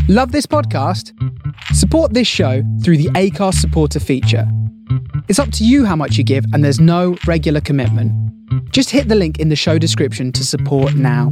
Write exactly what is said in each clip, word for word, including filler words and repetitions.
Love this podcast? Support this show through the Acast supporter feature. It's up to you how much you give, and there's no regular commitment. Just hit the link in the show description to support now.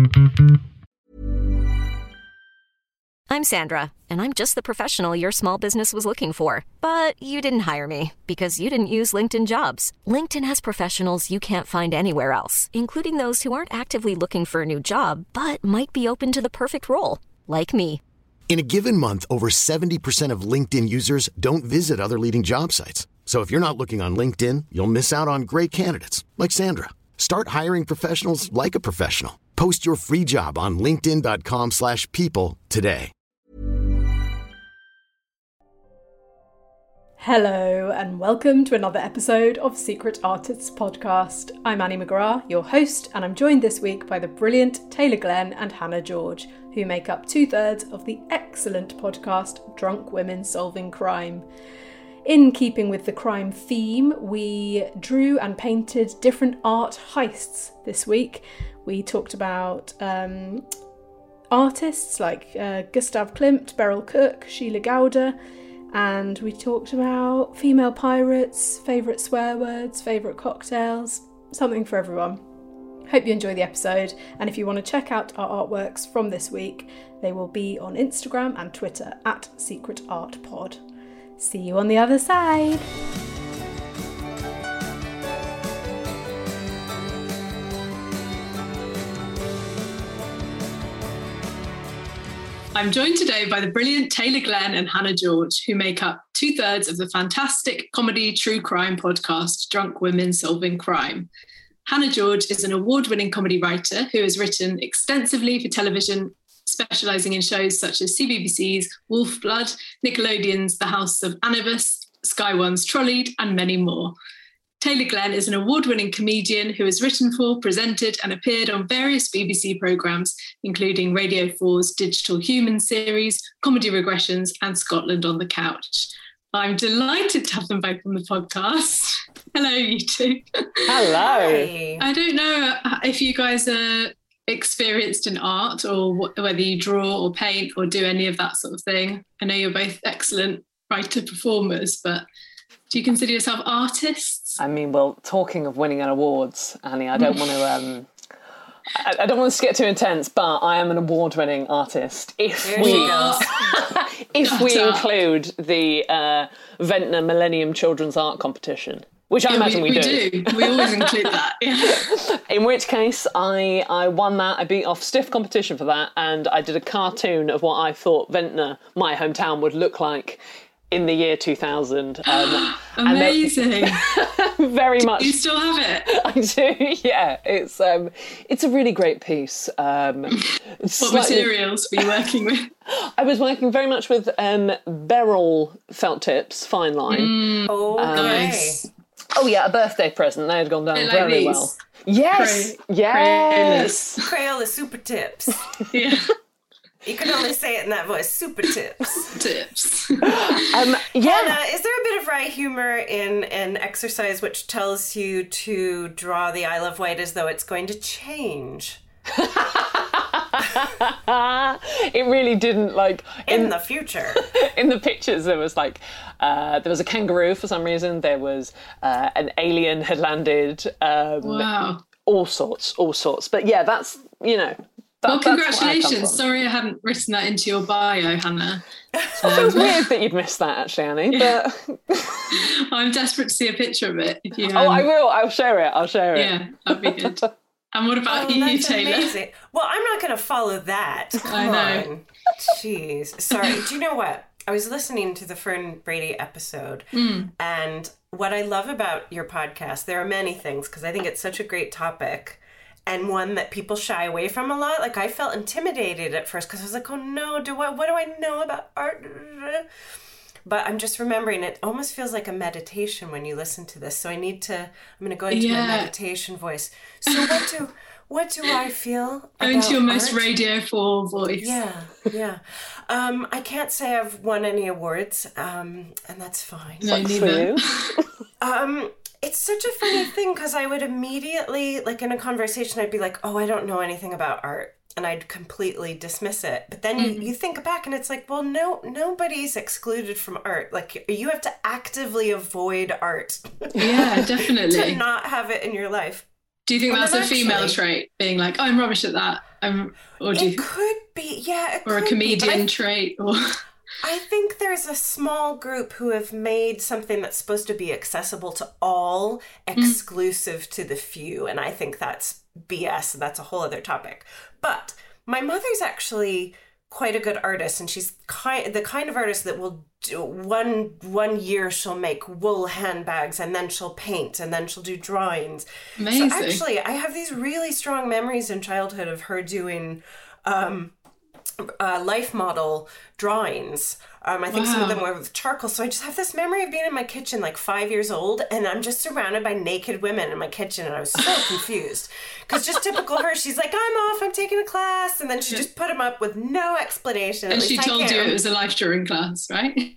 I'm Sandra, and I'm just the professional your small business was looking for. But you didn't hire me because you didn't use LinkedIn Jobs. LinkedIn has professionals you can't find anywhere else, including those who aren't actively looking for a new job, but might be open to the perfect role, like me. In a given month, over seventy percent of LinkedIn users don't visit other leading job sites. So if you're not looking on LinkedIn, you'll miss out on great candidates like Sandra. Start hiring professionals like a professional. Post your free job on linkedin.com slash people today. Hello and welcome to another episode of Secret Artists Podcast. I'm Annie McGrath, your host, and I'm joined this week by the brilliant Taylor Glenn and Hannah George, who make up two-thirds of the excellent podcast Drunk Women Solving Crime. In keeping with the crime theme, we drew and painted different art heists this week. We talked about um, artists like uh, Gustav Klimt, Beryl Cook, Sheila Gowder, and we talked about female pirates, favourite swear words, favourite cocktails, something for everyone. Hope you enjoy the episode, and if you want to check out our artworks from this week, they will be on Instagram and Twitter at Secret Art Pod. See you on the other side! I'm joined today by the brilliant Taylor Glenn and Hannah George, who make up two-thirds of the fantastic comedy true crime podcast Drunk Women Solving Crime. Hannah George is an award-winning comedy writer who has written extensively for television, specialising in shows such as C B B C's Wolf Blood, Nickelodeon's The House of Anubis, Sky One's Trolleyed, and many more. Taylor Glenn is an award-winning comedian who has written for, presented, and appeared on various B B C programmes, including Radio four's Digital Human series, Comedy Regressions, and Scotland on the Couch. I'm delighted to have them both on the podcast. Hello, you two. Hello. Hi. I don't know if you guys are experienced in art or whether you draw or paint or do any of that sort of thing. I know you're both excellent writer performers, but do you consider yourself artists? I mean, well, talking of winning an awards, Annie, I don't want to... Um, I, I don't want to get too intense, but I am an award-winning artist. If Here we, if Shut we up. include the uh, Ventnor Millennium Children's Art Competition, which I Yeah, imagine we, we, we do. do. We always include that. Yeah. In which case, I, I won that. I beat off stiff competition for that, and I did a cartoon of what I thought Ventnor, my hometown, would look like in the year two thousand. Um, Amazing. And very much. You still have it? I do, yeah. It's um, it's a really great piece. Um, What slightly- materials were you working with? I was working very much with um, Beryl felt tips, fine line. Mm, Oh, nice. Oh yeah, a birthday present. They had gone down Bit like very these. well. Yes, Cray- yes. Crayola super tips. Yeah. You can only say it in that voice. Super tips. Tips. Um, yeah. Hannah, is there a bit of wry humor in an exercise which tells you to draw the Isle of Wight as though it's going to change? It really didn't, like In, in the future. in the pictures there was like uh, there was a kangaroo for some reason. There was uh, an alien had landed. Um, Wow. All sorts, all sorts. But yeah, that's you know. That, Well, that's where I come congratulations. from. Sorry I hadn't written that into your bio, Hannah. It feels weird that you'd missed that, actually, Annie. But I'm desperate to see a picture of it. If you, um, oh, I will. I'll share it. I'll share it. Yeah, that'd be good. And what about Oh, you, that's Taylor? amazing. Well, I'm not going to follow that. Come I know. on. Jeez. Sorry. Do you know what? I was listening to the Fern Brady episode, Mm. and what I love about your podcast, there are many things, because I think it's such a great topic, and one that people shy away from a lot. Like, I felt intimidated at first, because I was like, oh no, do I, what do I know about art? But I'm just remembering, it almost feels like a meditation when you listen to this. So I need to, I'm going to go into Yeah. my meditation voice. So what do, what do I feel Go into about your most art? Radio four voice. Yeah, yeah. Um, I can't say I've won any awards, um, and that's fine. No, For neither. you. Um, it's such a funny thing, because I would immediately, like in a conversation, I'd be like, oh, I don't know anything about art. and I'd completely dismiss it. But then you, you think back and it's like, well, no, nobody's excluded from art. Like, you have to actively avoid art. Yeah, definitely. To not have it in your life. Do you think And that's a actually, female trait, being like, oh, I'm rubbish at that? I'm, or do it you, could be, yeah, it or could a comedian be, I, trait? Or I think there's a small group who have made something that's supposed to be accessible to all, exclusive mm. to the few. And I think that's B S. That's a whole other topic. But my mother's actually quite a good artist, and she's kind the kind of artist that will do one one year she'll make wool handbags, and then she'll paint, and then she'll do drawings. Amazing. So actually, I have these really strong memories in childhood of her doing um, uh, life model drawings. Um, I think wow. some of them were with charcoal. So I just have this memory of being in my kitchen, like five years old, and I'm just surrounded by naked women in my kitchen, and I was so confused. Because just typical her, she's like, I'm off, I'm taking a class, and then she just put them up with no explanation. And she told you it was a life drawing class, right?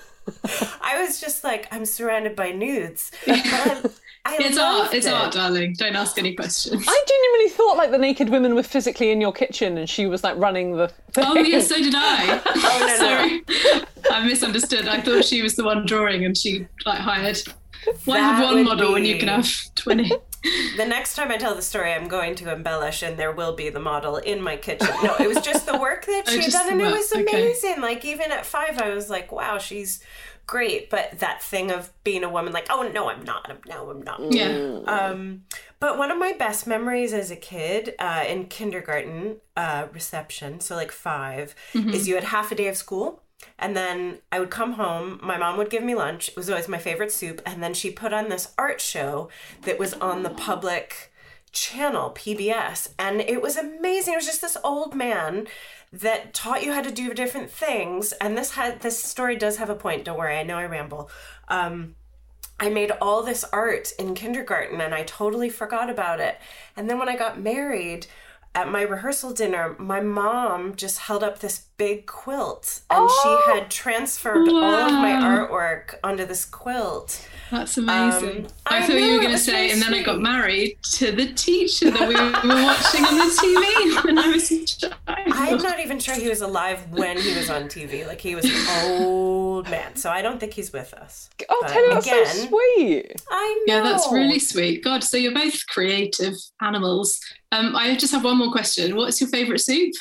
I was just like, I'm surrounded by nudes. But I, I it's art, it's it. art, darling. Don't ask any questions. I genuinely thought like the naked women were physically in your kitchen and she was like running the thing. Oh yes, so did I. Oh no, Sorry. no. I misunderstood. I thought she was the one drawing and she like hired. Why have one model be... when you can have twenty? The next time I tell the story, I'm going to embellish, and there will be the model in my kitchen. No, it was just the work that she oh, had done, and work. It was amazing. Okay. Like, even at five, I was like, wow, she's great. But that thing of being a woman, like, oh, no, I'm not. No, I'm not. Yeah. Um, but one of my best memories as a kid uh, in kindergarten uh, reception, so like five, mm-hmm. is you had half a day of school. And then I would come home, my mom would give me lunch, it was always my favorite soup, and then she put on this art show that was on the public channel, P B S, and it was amazing. It was just this old man that taught you how to do different things, and this had this story does have a point, don't worry, I know I ramble. Um, I made all this art in kindergarten, and I totally forgot about it. And then when I got married, at my rehearsal dinner, my mom just held up this big quilt, and oh, she had transferred wow. all of my artwork onto this quilt. That's amazing. Um, I, I thought know, you were going to say, really and then sweet. I got married to the teacher that we were watching on the T V when I was a child. I'm not even sure he was alive when he was on T V. Like, he was an old man, so I don't think he's with us. Oh, Teddy, that's so sweet. I know. Yeah, that's really sweet. God, so you're both creative animals. Um, I just have one more question. What's your favourite soup?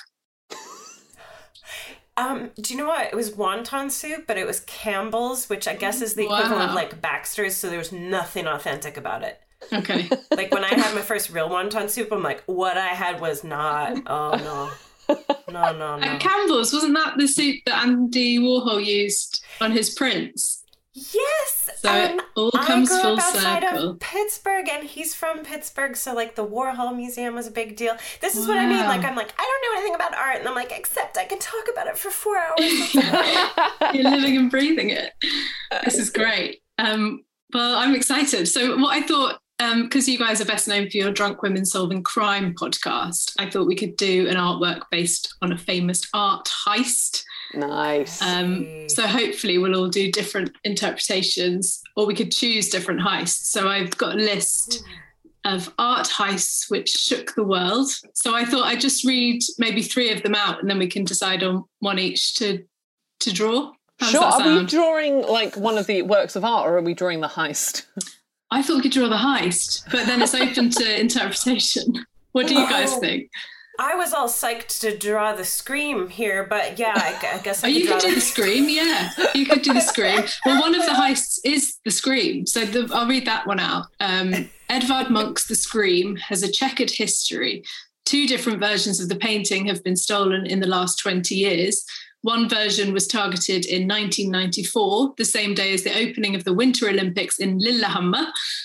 Um, do you know what? It was wonton soup, but it was Campbell's, which I guess is the equivalent wow. of like Baxter's, so there was nothing authentic about it. Okay. Like, when I had my first real wonton soup, I'm like, what I had was not, oh no. No, no, no. At Campbell's, wasn't that the soup that Andy Warhol used on his prints? Yes, so and it all comes I grew full up outside circle. of Pittsburgh, and he's from Pittsburgh, so like the Warhol Museum was a big deal. This is wow. what I mean. Like, I'm like, I don't know anything about art, and I'm like, except I can talk about it for four hours. You're living and breathing it. This is great. Um, well, I'm excited. So what I thought, because um, you guys are best known for your Drunk Women Solving Crime podcast, I thought we could do an artwork based on a famous art heist. Nice. Um, so hopefully we'll all do different interpretations, or we could choose different heists. So I've got a list of art heists which shook the world. So I thought I'd just read maybe three of them out, and then we can decide on one each to to draw. How sure. does that Are we sound? drawing like one of the works of art, or are we drawing the heist? I thought we could draw the heist, but then it's open to interpretation. What do you guys think? I was all psyched to draw the Scream here, but yeah, I, I guess I oh, could you draw could do the... the Scream, yeah. You could do the Scream. Well, one of the heists is the Scream, so the, I'll read that one out. Um, Edvard Munch's The Scream has a checkered history. Two different versions of the painting have been stolen in the last twenty years. One version was targeted in nineteen ninety-four, the same day as the opening of the Winter Olympics in Lillehammer.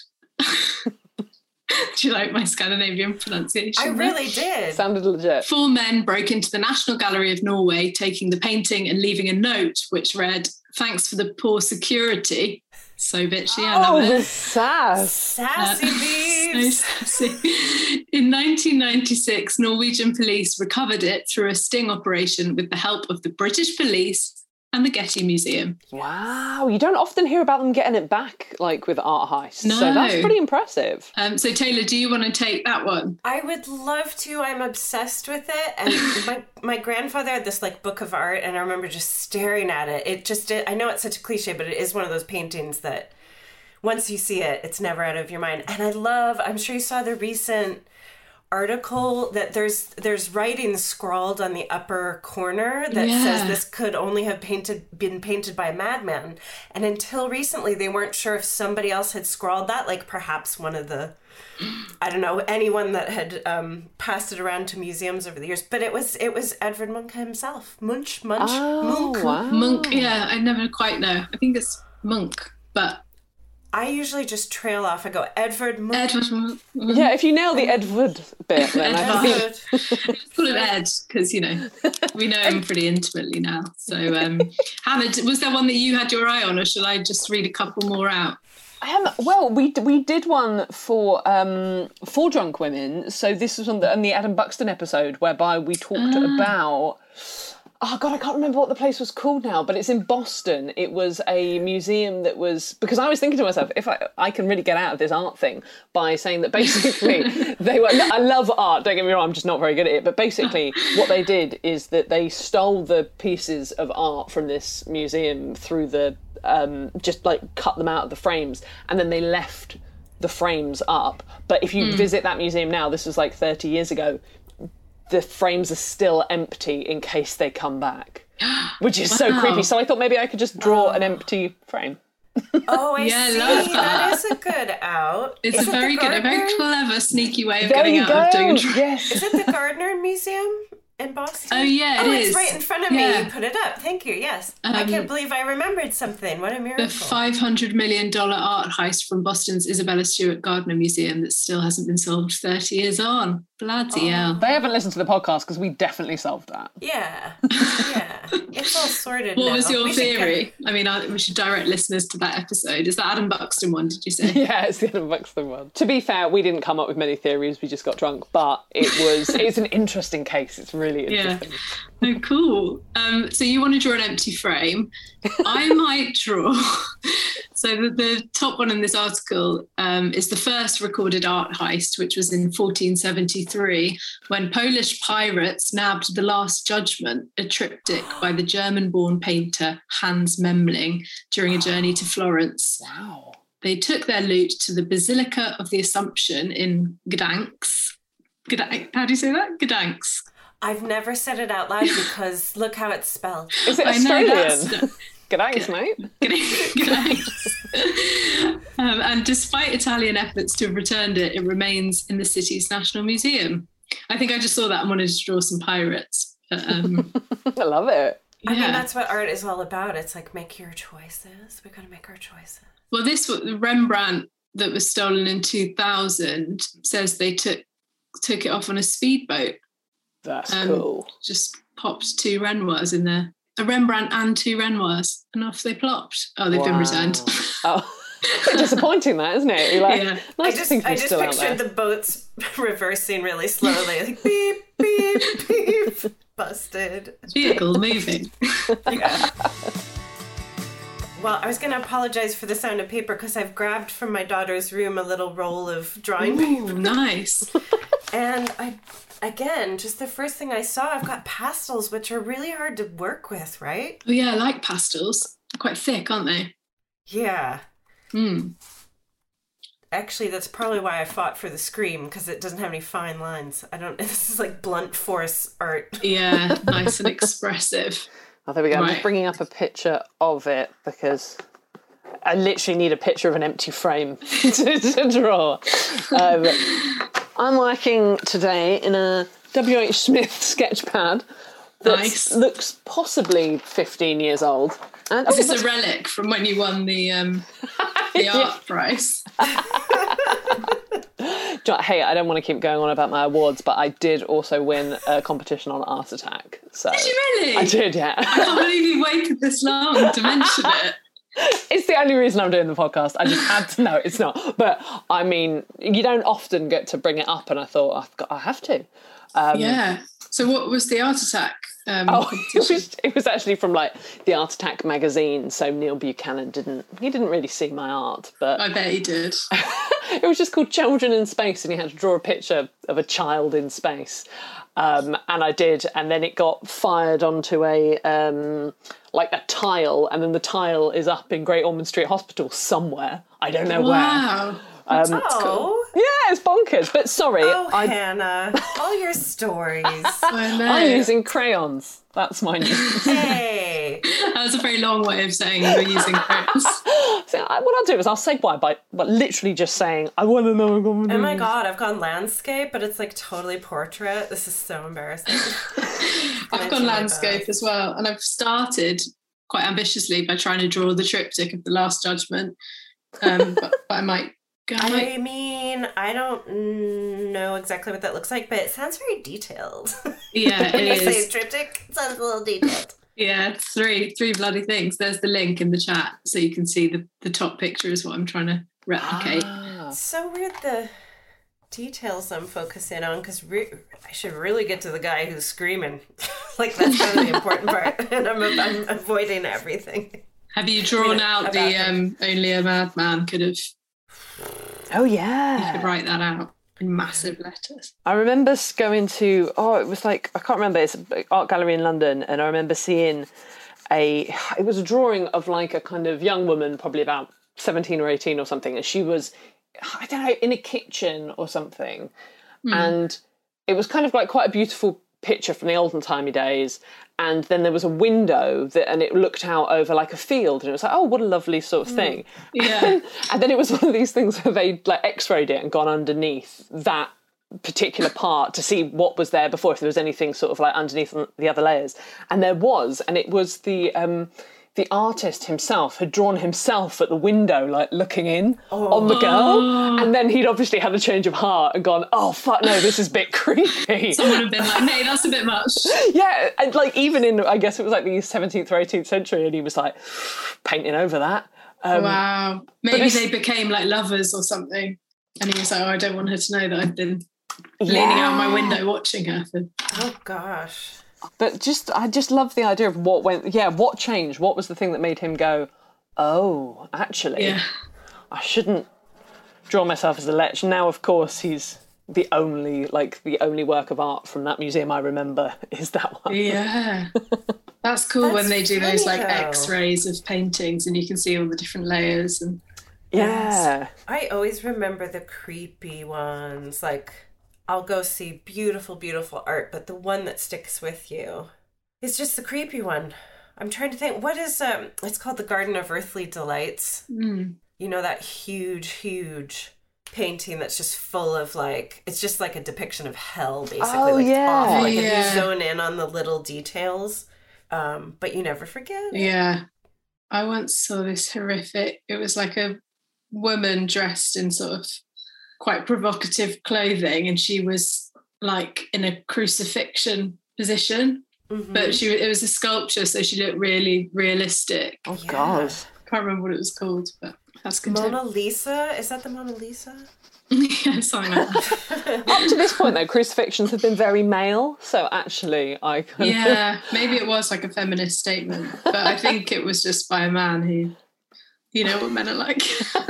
Do you like my Scandinavian pronunciation? I really did. Sounded legit. Four men broke into the National Gallery of Norway, taking the painting and leaving a note which read, "Thanks for the poor security." So bitchy, I love oh, it. the sass. Sassy Uh, bees. so sassy. In nineteen ninety-six, Norwegian police recovered it through a sting operation with the help of the British police and the Getty Museum. Wow, you don't often hear about them getting it back, like with art heists. No. So that's pretty impressive. Um, so Taylor, do you want to take that one? I would love to. I'm obsessed with it. And my my grandfather had this like book of art, and I remember just staring at it. It just, it, I know it's such a cliche, but it is one of those paintings that once you see it, it's never out of your mind. And I love, I'm sure you saw the recent article that there's there's writing scrawled on the upper corner that Yeah. says this could only have painted been painted by a madman. And until recently, they weren't sure if somebody else had scrawled that, like perhaps one of the, I don't know, anyone that had um, passed it around to museums over the years. But it was it was Edvard Munch himself. Munch, Munch, Oh, Munch. wow. Monk, yeah, I never quite know. I think it's Monk, but I usually just trail off. I go, Edvard Munch. Edward Monk. Yeah, if you nail the Edward bit, then I think... Edvard. Call him Ed, because, you know, we know him pretty intimately now. So, um, Hannah, was there one that you had your eye on, or shall I just read a couple more out? Um, well, we we did one for um, for drunk women. So this was on the, on the Adam Buxton episode, whereby we talked Ah. about. Oh God, I can't remember what the place was called now, but it's in Boston. It was a museum that was, because I was thinking to myself, if I I can really get out of this art thing by saying that basically they were. I love art. Don't get me wrong, I'm just not very good at it. But basically, what they did is that they stole the pieces of art from this museum through the. Um, just like cut them out of the frames, and then they left the frames up. But if you mm. visit that museum now, this was like thirty years ago, the frames are still empty in case they come back, which is wow. so creepy. So I thought maybe I could just draw oh. an empty frame. Oh, I yeah, see. love that. That is a good out. It's is a it very good, a very clever, sneaky way of there getting you out go. of doing a drawing. Yes. Is it the Gardner Museum in Boston? Oh, yeah, it oh, is. It's right in front of yeah. me. You put it up. Thank you. Yes. Um, I can't believe I remembered something. What a miracle. The five hundred million dollars art heist from Boston's Isabella Stewart Gardner Museum that still hasn't been solved thirty years on. Bloody Oh. hell. They haven't listened to the podcast because we definitely solved that. Yeah. Yeah. It's all sorted What now. was your We should theory? get- I mean, I, we should direct listeners to that episode. Is that Adam Buxton one, did you say? Yeah, it's the Adam Buxton one. To be fair, we didn't come up with many theories. We just got drunk. But it was it's an interesting case. It's really interesting. Yeah. Oh, cool. Um, so you want to draw an empty frame. I might draw. So the, the top one in this article um, is the first recorded art heist, which was in fourteen seventy-three, when Polish pirates nabbed The Last Judgment, a triptych by the German-born painter Hans Memling during a journey to Florence. Wow. They took their loot to the Basilica of the Assumption in Gdansk. Gdansk. How do you say that? Gdansk. I've never said it out loud because look how it's spelled. Is it I know Australian? Good thanks, mate. um, and despite Italian efforts to have returned it, it remains in the city's National Museum. I think I just saw that and wanted to draw some pirates. But, um, I love it. yeah. I mean, that's what art is all about. It's like, make your choices. We got to make our choices. Well, this Rembrandt that was stolen in two thousand says they took took it off on a speedboat. That's um, cool. Just popped two Renoirs in there. A Rembrandt and two Renoirs, and off they plopped. Oh, they've Wow. been returned. Oh, disappointing that, isn't it? You're like, Yeah. nice I to just, think I he's just still out pictured there. the boats reversing really slowly, like beep, beep, beep, busted. Vehicle moving. Yeah. Well, I was going to apologize for the sound of paper because I've grabbed from my daughter's room a little roll of drawing Ooh, paper. nice. And I, again, just the first thing I saw, I've got pastels, which are really hard to work with, right? Oh yeah, I like pastels. They're quite thick, aren't they? Yeah. Hmm. Actually, that's probably why I fought for the Scream, because it doesn't have any fine lines. I don't, this is like blunt force art. Yeah, nice and expressive. Oh, there we go. I'm Right. just bringing up a picture of it because I literally need a picture of an empty frame to, to draw. Um, I'm working today in a W H Smith sketch pad that Nice. looks possibly fifteen years old. And, Is oh, this but- a relic from when you won the um, the art prize? Hey, I don't want to keep going on about my awards, but I did also win a competition on Art Attack. So Did you really? I did, yeah. I can't believe you waited this long to mention it. It's the only reason I'm doing the podcast. I just had to know it's not. But I mean, you don't often get to bring it up, and I thought I've got, I have to. Um, Yeah. So what was the art attack? Um, Oh, it was, it was actually from like the Art Attack magazine. So Neil Buchanan didn't, he didn't really see my art, but I bet he did. it was just called Children in Space, and he had to draw a picture of a child in space. Um, and I did, and then it got fired onto a um, like a tile, and then the tile is up in Great Ormond Street Hospital somewhere. I don't know Wow. where. Um, Oh, yeah, it's bonkers. But sorry, oh I, Hannah, all your stories. I know. I'm using crayons. That's my news. Hey. That was a very long way of saying you were using crayons. So I, what I'll do is I'll segue by, by literally just saying, I want to know. Oh my god, I've gone landscape, but it's like totally portrait. This is so embarrassing. I've gone landscape as well, and I've started quite ambitiously by trying to draw the triptych of The Last Judgment, um, but, but I might go. I might... I mean, I don't know exactly what that looks like, but it sounds very detailed. Yeah, When it you say is. triptych, it sounds a little detailed. Yeah, it's three three bloody things. There's the link in the chat, so you can see the, the top picture is what I'm trying to replicate. Ah. It's so weird the details I'm focusing on, because re- I should really get to the guy who's screaming. Like, that's kind of the important part, and I'm, I'm avoiding everything. Have you drawn Yeah, out about the him. um, Only a Madman could have, Oh, you yeah. could write that out in massive letters? I remember going to, oh, it was like, I can't remember, it's an art gallery in London, and I remember seeing a, it was a drawing of like a kind of young woman, probably about seventeen or eighteen or something, and she was, I don't know, in a kitchen or something. Mm. And it was kind of like quite a beautiful picture from the olden timey days. And then there was a window that, and it looked out over like a field, and it was like, oh, what a lovely sort of thing. Yeah. And, and then it was one of these things where they like x-rayed it and gone underneath that particular part to see what was there before, if there was anything sort of like underneath the other layers. And there was, and it was the um, the artist himself had drawn himself at the window, like looking in oh. on the girl. Oh. And then he'd obviously had a change of heart and gone, oh, fuck, no, this is a bit creepy. Someone had been like, hey, that's a bit much. Yeah, and like even in, I guess it was like the seventeenth or eighteenth century, and he was like painting over that. Um, wow. Maybe they became like lovers or something. And he was like, oh, I don't want her to know that I've been yeah. leaning out my window watching her. For... Oh, gosh. But just, I just love the idea of what went, yeah, what changed? What was the thing that made him go, oh, actually, yeah. I shouldn't draw myself as a lech. Now, of course, he's the only, like, the only work of art from that museum I remember is that one. Yeah. That's cool. That's when they do those, like, though. X-rays of paintings and you can see all the different layers. And yeah. I always remember the creepy ones, like... I'll go see beautiful, beautiful art, but the one that sticks with you is just the creepy one. I'm trying to think, what is, um, it's called the Garden of Earthly Delights. Mm. You know, that huge, huge painting that's just full of like, it's just like a depiction of hell, basically. Oh, like, yeah. Awful. Like, yeah. if you zone in on the little details, um, but you never forget. Yeah. I once saw this horrific, it was like a woman dressed in sort of quite provocative clothing, and she was like in a crucifixion position, mm-hmm. but she it was a sculpture, so she looked really realistic. Oh yeah. God, can't remember what it was called, but that's Mona Lisa. Is that the Mona Lisa? Yes, I know. Up to this point, though, crucifixions have been very male, so actually, I kind yeah, of... maybe it was like a feminist statement, but I think it was just by a man who, you know, what men are like.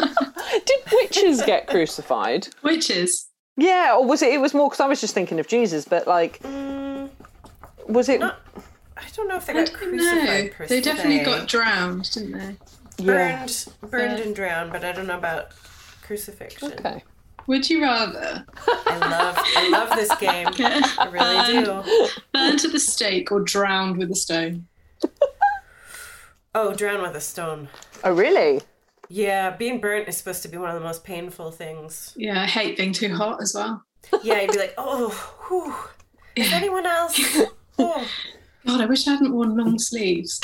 Did witches get crucified? Witches? Yeah, or was it? It was more because I was just thinking of Jesus, but like, mm, was it? Not, I don't know if they I got crucified. Per they se. definitely got drowned, didn't they? Burned, yeah. burned yeah. and drowned, but I don't know about crucifixion. Okay. Would you rather? I love, I love this game. I really burned, do. Burned to the stake or drowned with a stone? Oh, drown with a stone. Oh, really? Yeah, being burnt is supposed to be one of the most painful things. Yeah, I hate being too hot as well. Yeah, you'd be like, oh, whew. Is yeah. anyone else? Oh. God, I wish I hadn't worn long sleeves.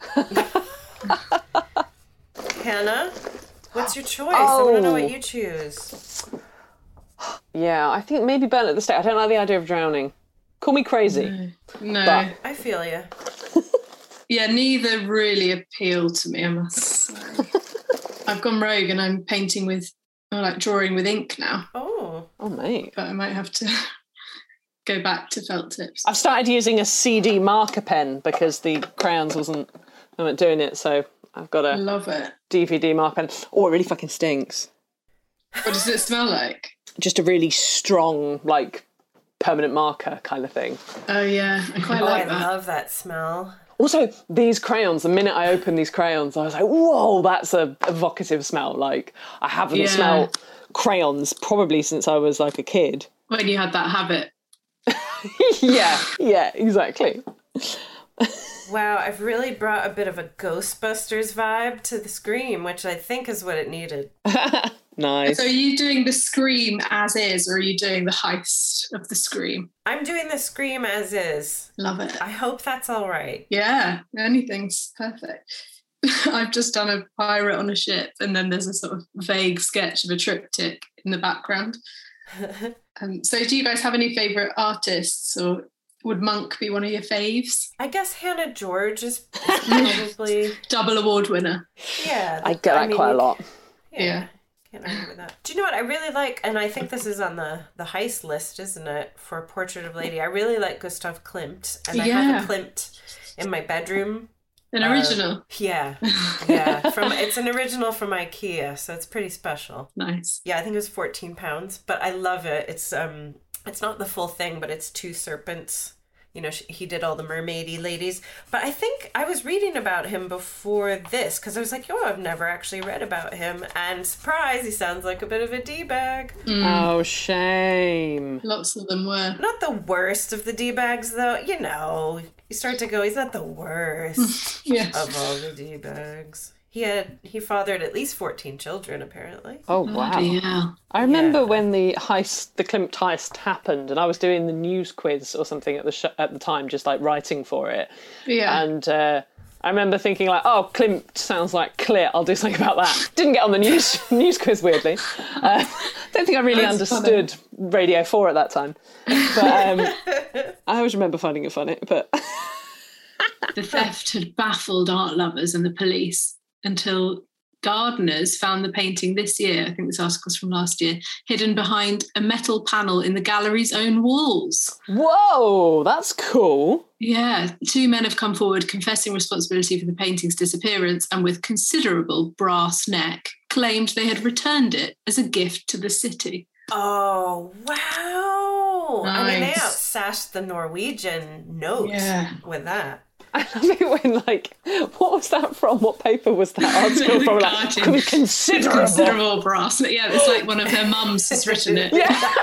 Hannah, what's your choice? Oh. I want to know what you choose. Yeah, I think maybe burn at the stake. I don't like the idea of drowning. Call me crazy. No. no. But... I feel you. Yeah, neither really appeal to me, I must say. I've gone rogue and I'm painting with, or like drawing with ink now. Oh. Oh, mate. But I might have to go back to felt tips. I've started using a C D marker pen because the crayons wasn't, I weren't doing it, so I've got a Love it. D V D marker pen. Oh, it really fucking stinks. What does it smell like? Just a really strong, like, permanent marker kind of thing. Oh yeah, I quite Oh, like I that. love that smell. Also, these crayons, the minute I opened these crayons, I was like, whoa, that's a evocative smell. Like, I haven't Yeah. smelled crayons probably since I was, like, a kid. When you had that habit. yeah, yeah, exactly. Wow, I've really brought a bit of a Ghostbusters vibe to the Scream, which I think is what it needed. Nice. So are you doing the Scream as is, or are you doing the heist of the Scream? I'm doing the Scream as is. Love it. I hope that's all right. Yeah, anything's perfect. I've just done a pirate on a ship, and then there's a sort of vague sketch of a triptych in the background. um, so do you guys have any favourite artists, or would Monk be one of your faves? I guess Hannah George is probably... Double award winner. Yeah. I get that I mean, quite a lot. Yeah. Yeah. Can't argue with that. Do you know what I really like? And I think this is on the, the heist list, isn't it? For Portrait of Lady. I really like Gustav Klimt. And I Yeah. have a Klimt in my bedroom. An Uh, original. Yeah. Yeah. From It's an original from IKEA, so it's pretty special. Nice. Yeah, I think it was fourteen pounds, but I love it. It's um, it's not the full thing, but it's two serpents. You know, she, he did all the mermaidy ladies. But I think I was reading about him before this, because I was like, oh, I've never actually read about him. And surprise, he sounds like a bit of a D-bag. Oh, shame. Lots of them were. Not the worst of the D-bags, though. You know, you start to go, he's not the worst Yeah. of all the D-bags. He had, he fathered at least fourteen children, apparently. Oh, wow. Yeah. I remember Yeah. when the heist, the Klimt heist happened, and I was doing the news quiz or something at the sh- at the time, just like writing for it. Yeah. And uh, I remember thinking like, oh, Klimt sounds like clear. I'll do something about that. Didn't get on the news news quiz, weirdly. Uh, don't think I really That's understood Radio four at that time. But um, I always remember finding it funny. But The theft had baffled art lovers and the police until gardeners found the painting this year, I think this article's from last year, hidden behind a metal panel in the gallery's own walls. whoa, that's cool. Yeah, two men have come forward confessing responsibility for the painting's disappearance and with considerable brass neck claimed they had returned it as a gift to the city. Oh, wow. I mean, they Nice. outsassed the Norwegian note Yeah. with that. I love it when, like, what was that from? What paper was that article from? Like, Guardian. could be considerable. Considerable brass. Yeah, it's like one of her mums has written it.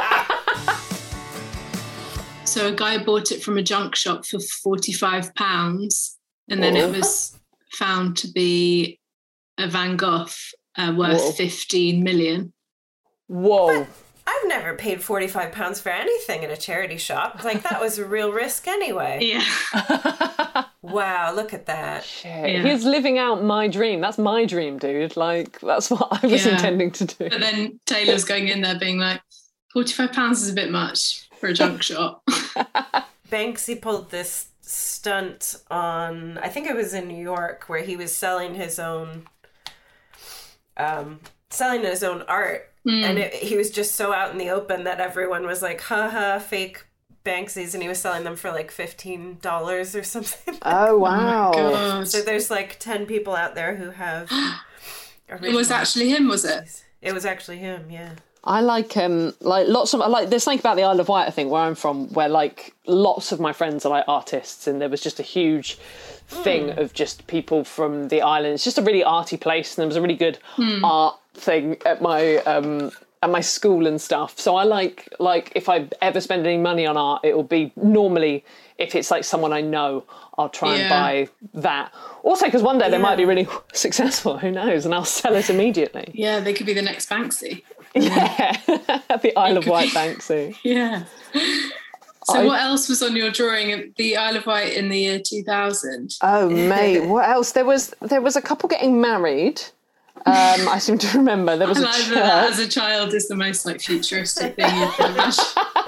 So a guy bought it from a junk shop for forty-five pounds, and then Whoa. it was found to be a Van Gogh uh, worth Whoa. fifteen million. Whoa. I've never paid forty-five pounds for anything in a charity shop. Like, that was a real risk anyway. Yeah. Wow, look at that. Shit. Yeah. He's living out my dream. That's my dream, dude. Like, that's what I was Yeah. intending to do. But then Taylor's going in there being like, forty-five pounds is a bit much for a junk shop. Banksy pulled this stunt on, I think it was in New York, where he was selling his own, um, selling his own art. Mm. And it, he was just so out in the open that everyone was like, haha, fake Banksies. And he was selling them for like fifteen dollars or something. Oh, wow. God. So there's like ten people out there who have. It was actually him, was it? It was actually him, yeah. I like um like lots of I like there's something about the Isle of Wight, I think, where I'm from, where like lots of my friends are like artists, and there was just a huge thing Mm. of just people from the island. It's just a really arty place, and there was a really good Hmm. art thing at my um at my school and stuff. So I like like if I ever spend any money on art, it will be normally if it's like someone I know, I'll try and Yeah. buy that. Also, because one day they Yeah. might be really successful, who knows, and I'll sell it immediately. Yeah, they could be the next Banksy. Yeah, the Isle of Wight Banksy. Yeah. So I- what else was on your drawing? The Isle of Wight in the year two thousand. Oh, mate, what else? There was there was a couple getting married. Um, I seem to remember there was And a either that church. as a child is the most like futuristic thing you can imagine.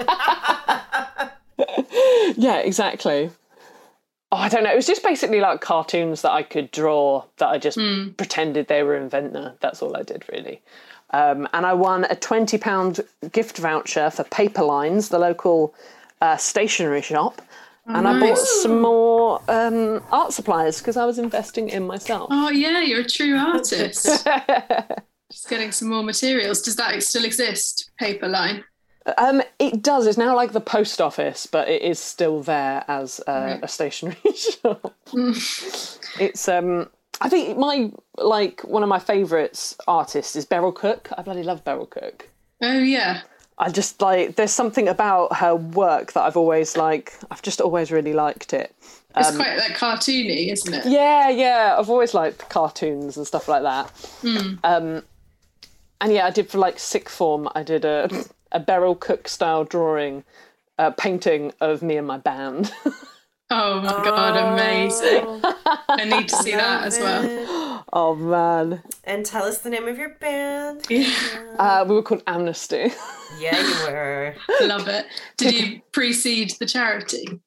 Yeah, exactly. Oh, I don't know. It was just basically like cartoons that I could draw that I just pretended they were in Ventnor. That's all I did, really. Um, and I won a twenty pound gift voucher for Paper Lines, the local uh, stationery shop. Oh, and nice. I bought some more um, art supplies because I was investing in myself. Oh, yeah, you're a true artist. Just getting some more materials. Does that still exist, Paper Line? Um, it does. It's now like the post office, but it is still there as uh, right. a stationery shop. It's um, I think my like one of my favourites artists is Beryl Cook. I bloody love Beryl Cook. Oh yeah. I just like there's something about her work that I've always like. I've just always really liked it. It's um, quite like cartoony, isn't it? Yeah, yeah. I've always liked cartoons and stuff like that. Mm. Um, and yeah, I did for like sixth form. I did a a Beryl Cook style drawing, uh, painting of me and my band. Oh my god, amazing. I need to see that as well. Oh man. And tell us the name of your band. Yeah. Uh, we were called Amnesty. Yeah, you were. Love it. Did you precede the charity?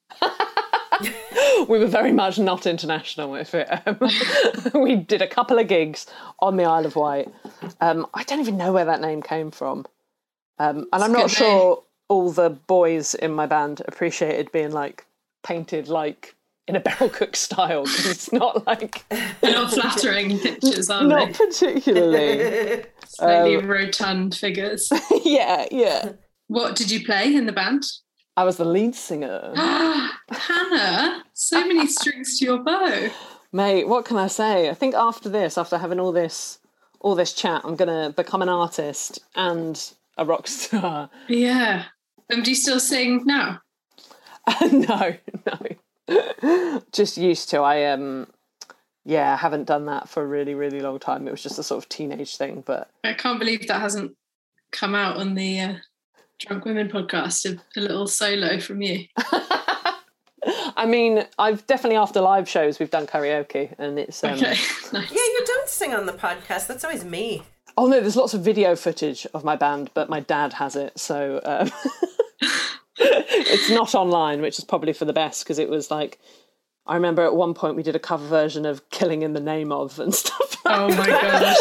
We were very much not international with it. Um, we did a couple of gigs on the Isle of Wight. Um, I don't even know where that name came from. Um, and I'm not sure all the boys in my band appreciated being like painted like in a Beryl Cook style, because it's not like they're not flattering pictures, are not they? particularly. Slightly um, rotund figures. Yeah, yeah. What did you play in the band? I was the lead singer. Hannah, so many strings to your bow. Mate, what can I say? I think after this, after having all this all this chat, I'm gonna become an artist and a rock star. Yeah. Um, do you still sing now? Uh, no, no. Just used to. I um yeah, I haven't done that for a really, really long time. It was just a sort of teenage thing, but I can't believe that hasn't come out on the uh, Drunk Women podcast, a, a little solo from you. I mean, I've definitely, after live shows, we've done karaoke, and it's um, okay. Nice. Yeah, you don't sing on the podcast. That's always me. Oh no, there's lots of video footage of my band, but my dad has it, so um, it's not online, which is probably for the best, because it was like, I remember at one point we did a cover version of Killing in the Name Of and stuff. Oh my gosh.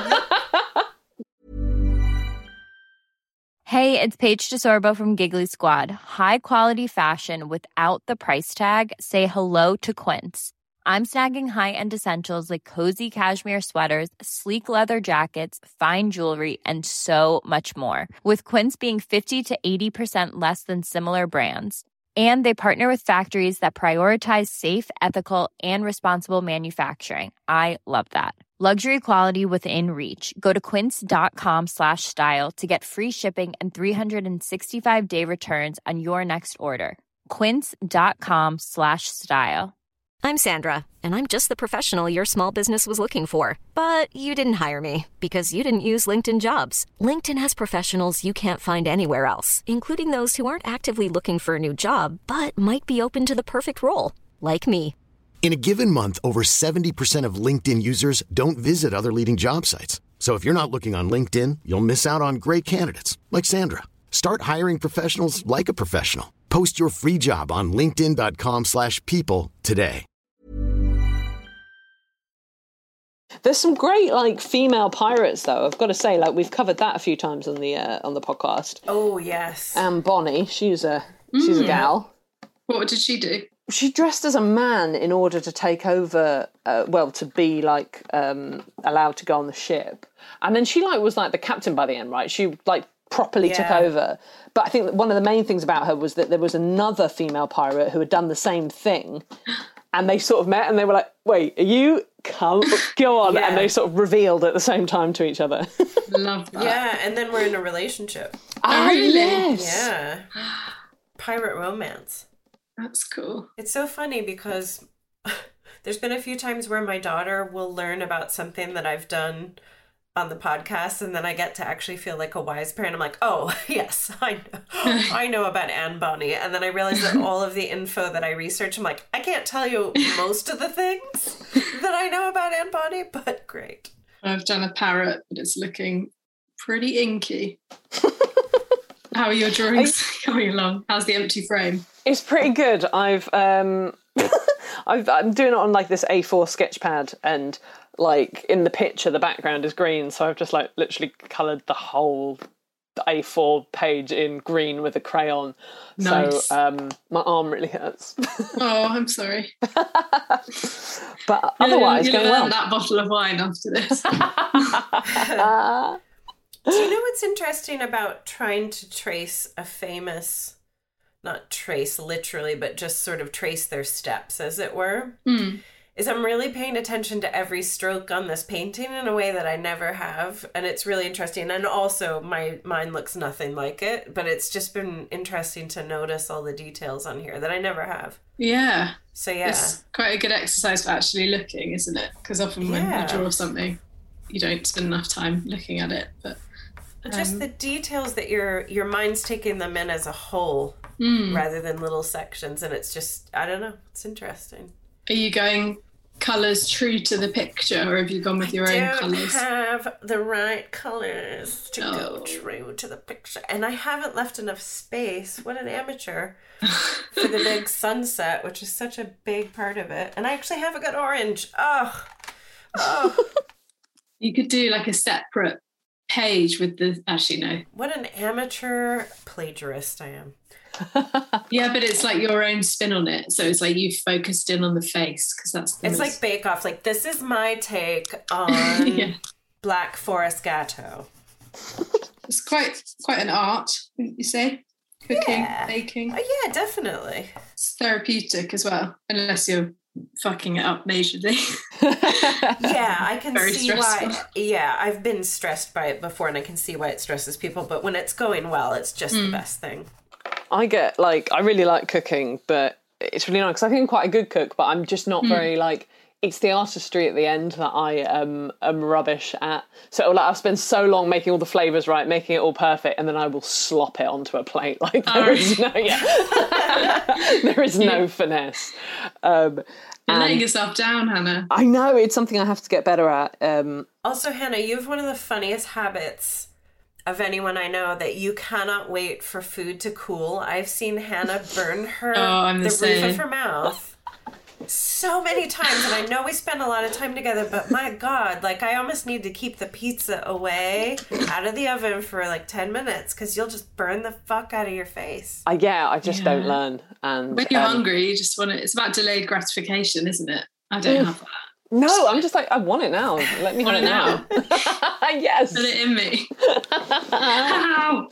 Hey, it's Paige DeSorbo from Giggly Squad. High quality fashion without the price tag. Say hello to Quince. I'm snagging high-end essentials like cozy cashmere sweaters, sleek leather jackets, fine jewelry, and so much more. With Quince being fifty to eighty percent less than similar brands. And they partner with factories that prioritize safe, ethical, and responsible manufacturing. I love that. Luxury quality within reach. Go to quince.com slash style to get free shipping and three sixty-five day returns on your next order. Quince.com slash style. I'm Sandra, and I'm just the professional your small business was looking for. But you didn't hire me because you didn't use LinkedIn Jobs. LinkedIn has professionals you can't find anywhere else, including those who aren't actively looking for a new job, but might be open to the perfect role, like me. In a given month, over seventy percent of LinkedIn users don't visit other leading job sites. So if you're not looking on LinkedIn, you'll miss out on great candidates like Sandra. Start hiring professionals like a professional. Post your free job on linkedin.com slash people today. There's some great like female pirates though, I've got to say. Like we've covered that a few times on the uh, on the podcast. Oh yes. Anne Bonny, she's a she's Mm. a gal. What did she do? She dressed as a man in order to take over, uh, well, to be like um, allowed to go on the ship, and then she like was like the captain by the end, right? She like properly Yeah. took over. But I think that one of the main things about her was that there was another female pirate who had done the same thing, and they sort of met and they were like, "Wait, are you? Come, go on!" Yeah. And they sort of revealed at the same time to each other. Love that. Yeah, and then we're in a relationship. Ah, really? yes. Yeah. Pirate romance. That's cool. It's so funny because there's been a few times where my daughter will learn about something that I've done on the podcast, and then I get to actually feel like a wise parent. I'm like, oh, yes, I know. I know about Anne Bonny. And then I realize that all of the info that I research, I'm like, I can't tell you most of the things that I know about Anne Bonny, but great. I've done a parrot, but it's looking pretty inky. How are your drawings coming along? How's the empty frame? It's pretty good. I've um, I've, I'm doing it on like this A four sketch pad, and like in the picture, the background is green, so I've just like literally coloured the whole A four page in green with a crayon. Nice. So um, my arm really hurts. Oh, I'm sorry. But otherwise, you'll going learn well. that bottle of wine after this. Do you know what's interesting about trying to trace a famous, not trace literally, but just sort of trace their steps, as it were? Mm. Is I'm really paying attention to every stroke on this painting in a way that I never have. And it's really interesting. And also, my mine looks nothing like it, but it's just been interesting to notice all the details on here that I never have. Yeah. So, yeah. It's quite a good exercise for actually looking, isn't it? Because often when Yeah. you draw something, you don't spend enough time looking at it. But um, just the details that your your mind's taking them in as a whole mm. rather than little sections. And it's just, I don't know, it's interesting. Are you going colours true to the picture, or have you gone with your I own don't colours? have the right colours to Oh. go true to the picture. And I haven't left enough space. What an amateur. For the big sunset, which is such a big part of it. And I actually haven't got orange. Oh, oh. You could do like a separate page with the, actually no. What an amateur plagiarist I am. Yeah, but it's like your own spin on it. So it's like you've focused in on the face, because that's the It's most... like Bake Off. Like, this is my take on Yeah. Black Forest Gâteau. It's quite quite an art, wouldn't you say? Cooking, Yeah. baking. Oh, yeah, definitely. It's therapeutic as well, unless you're fucking it up majorly. Yeah, I can Very see stressful. why. Yeah, I've been stressed by it before, and I can see why it stresses people. But when it's going well, it's just Mm. the best thing. I get, like, I really like cooking, but it's really nice because I think I'm quite a good cook, but I'm just not Mm. very, like, it's the artistry at the end that I um, am rubbish at. So, like, I've spent so long making all the flavours right, making it all perfect, and then I will slop it onto a plate. Like, there Oh. is no, yeah. there is no finesse. Um, You're and letting yourself down, Hannah. I know, it's something I have to get better at. Um, Also, Hannah, you have one of the funniest habits of anyone I know, that you cannot wait for food to cool. I've seen Hannah burn her Oh, I'm the the roof same. of her mouth so many times, and I know we spend a lot of time together, but my God, like, I almost need to keep the pizza away out of the oven for like ten minutes, because you'll just burn the fuck out of your face. I yeah, I just Yeah. don't learn. And When you're um, hungry, you just want it. It's about delayed gratification, isn't it? I don't have that. No, I'm just like, I want it now. Let me have Want it it now. Yes. Put it in me. Ow!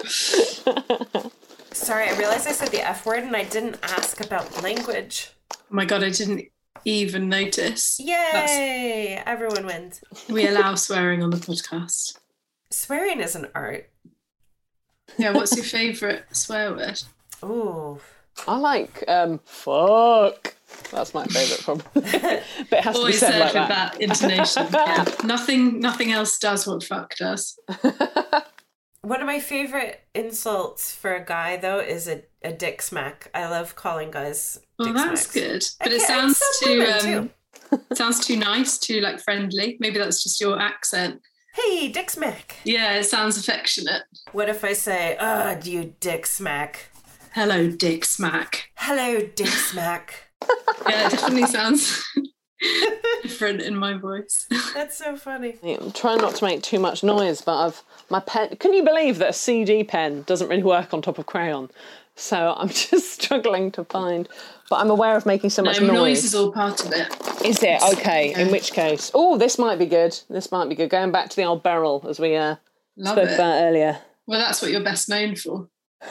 Sorry, I realized I said the F word and I didn't ask about language. Oh my God, I didn't even notice. Yay! Everyone wins. We allow swearing on the podcast. Swearing is an art. Yeah, what's your favourite swear word? Ooh. I like um, fuck. That's my favourite problem. But it has Always to be said said like with that. that intonation. Yeah. Nothing nothing else does what fuck does. One of my favorite insults for a guy, though, is a, a dick smack. I love calling guys Well, dick that's smacks. good. I But it can't- I sounds accept too women, um, sounds too nice, too like friendly. Maybe that's just your accent. Hey, dick smack. Yeah, it sounds affectionate. What if I say, oh, you dick smack? Hello, dick smack. Hello, dick smack. Yeah, it definitely sounds different in my voice. That's so funny. I'm trying not to make too much noise, but I've my pen. Can you believe that a C D pen doesn't really work on top of crayon? So I'm just struggling to find. But I'm aware of making so much no, noise. noise is all part of it. Is it? Okay. In which case, oh, this might be good. This might be good. Going back to the old barrel as we uh, Love spoke it. about earlier. Well, that's what you're best known for.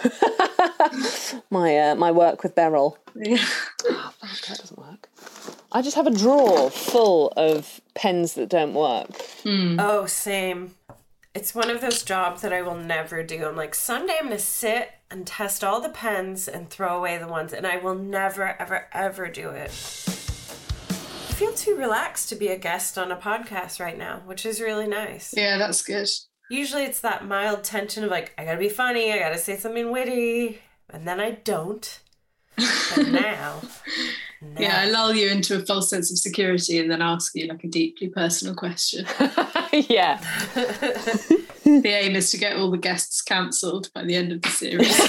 my uh, my work with Beryl. Yeah. Oh, fuck, that doesn't work. I just have a drawer full of pens that don't work. Oh, same. It's one of those jobs that I will never do. I'm like, someday I'm going to sit and test all the pens and throw away the ones, and I will never, ever, ever do it. I feel too relaxed to be a guest on a podcast right now, which is really nice. Yeah, that's good. Usually it's that mild tension of like, I gotta be funny, I gotta say something witty, and then I don't. But now, now. Yeah, I lull you into a false sense of security and then ask you like a deeply personal question. Yeah. The aim is to get all the guests cancelled by the end of the series.